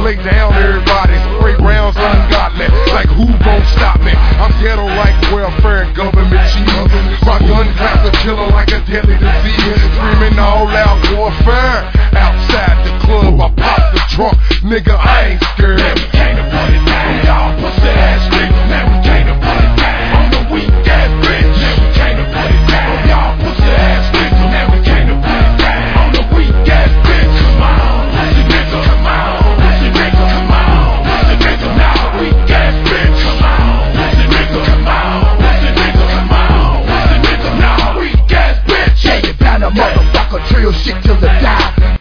lay down everybody, spray rounds ungodly. Like who gon' stop me? I'm ghetto like welfare and government cheese. My gun claps a killer like a deadly disease. Screaming all out warfare. Outside the club, I pop the trunk. Nigga, I ain't scared.